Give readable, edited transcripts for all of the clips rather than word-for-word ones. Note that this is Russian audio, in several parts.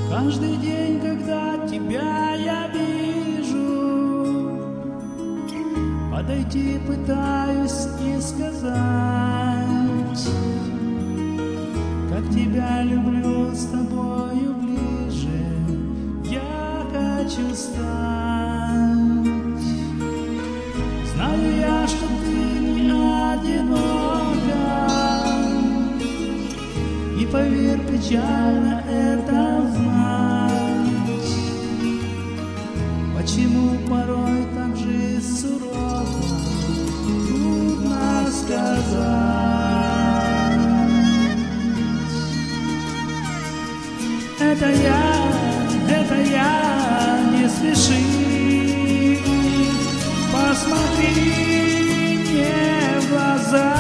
Каждый день, когда тебя я вижу, подойти пытаюсь и сказать, как тебя люблю, с тобою ближе я хочу стать. Знаю я, что ты не одинока, и поверь, печально это знать. Почему порой так жизнь сурова, трудно сказать. Это я, не спеши, посмотри мне в глаза.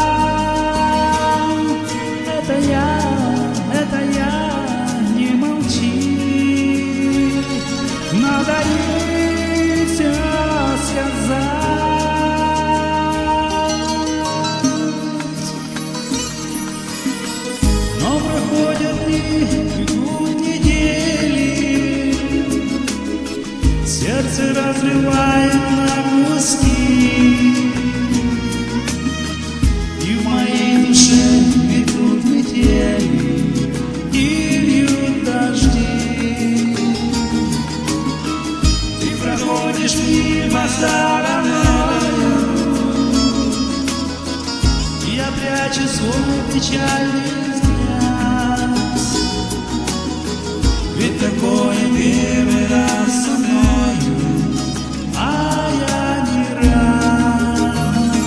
Это я, не молчи, надо ей все сказать. Но проходят дни, бегут недели, сердце разрывает на куски, и в моей душе бегут метели и льют дожди. Ты проходишь мимо стороною, и я прячу свой печальный взгляд. Ведь такое первый раз со мною, а я не рад.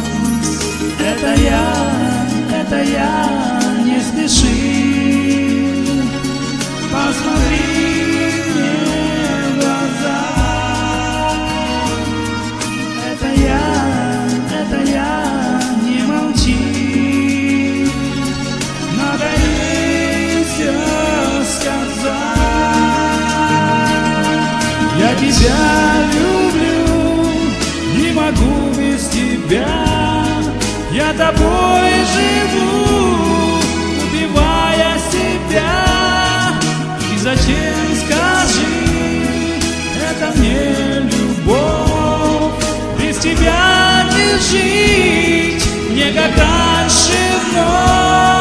Это я, не спеши, посмотри мне в глаза. Это я, не молчи, надо ей все сказать. Я тебя люблю, не могу без тебя. Я тобой живу, убивая себя. И зачем, скажи, это мне любовь? Без тебя не жить, мне как раньше вновь.